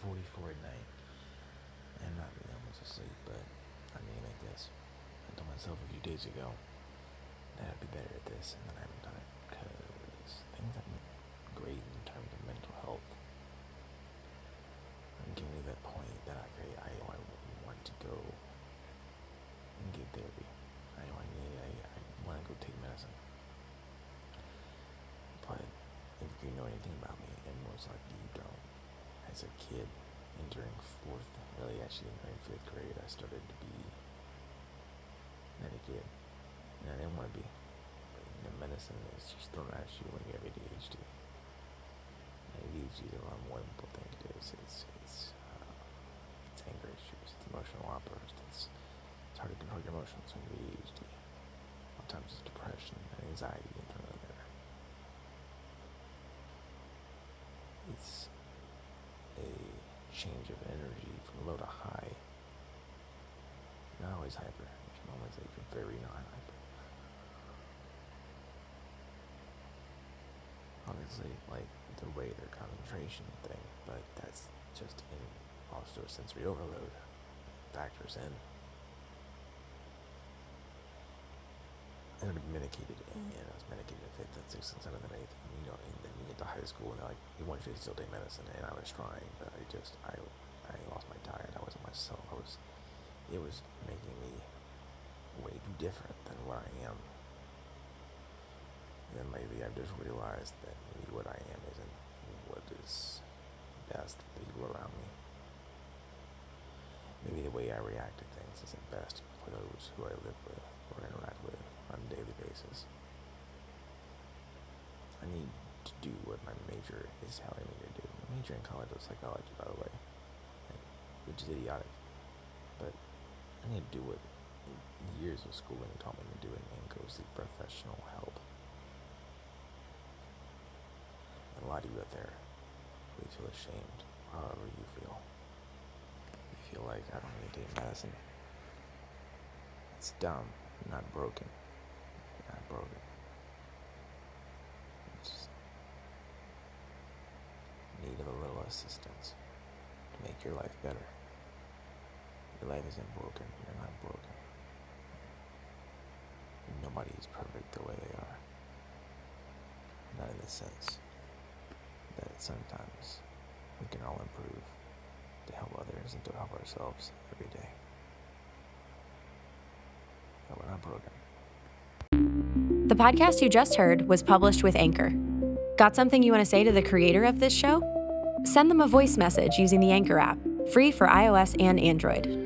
10:44 at night, and I'm not really almost asleep, but I mean like this. I told myself a few days ago that I'd be better at this, and then I haven't done it, because things haven't been great in terms of mental health. I'm getting to that point that I want to go and get therapy. I want to go take medicine. But if you know anything about me, and most likely you don't, as a kid, entering entering 5th grade, I started to be medicated, and I didn't want to be. But the medicine is just thrown at you when you have ADHD. ADHD is a lot more than people think it is. It's anger issues, it's emotional outbursts, it's hard to control your emotions when you have ADHD. A lot of times it's depression and anxiety internally there. It's a change of energy from low to high. Not always hyper. There's moments that you're very non-hyper. Obviously, like the rate or concentration thing, but that's just also sensory overload factors in. I started to be medicated, and I was medicated in 5th and 6th and 7th and 8th, and then you get to high school, and they're like, you want you to still take medicine, and I was trying, but I lost my diet. I wasn't myself. It was making me way too different than what I am. And then lately I've just realized that maybe what I am isn't what is best for the people around me. Maybe the way I react to things isn't best for those who I live with or interact with on a daily basis. I need to do what my major is telling me to do. My major in college was psychology, by the way, which is idiotic. But I need to do what years of schooling taught me to do and go seek professional help. And a lot of you out there, we feel ashamed, however you feel. You feel like, I don't need to take medicine. It's dumb, not broken. Not broken. You just need a little assistance to make your life better. Your life isn't broken. You're not broken. And nobody is perfect the way they are. Not in the sense that sometimes we can all improve to help others and to help ourselves every day. But we're not broken. The podcast you just heard was published with Anchor. Got something you want to say to the creator of this show? Send them a voice message using the Anchor app, free for iOS and Android.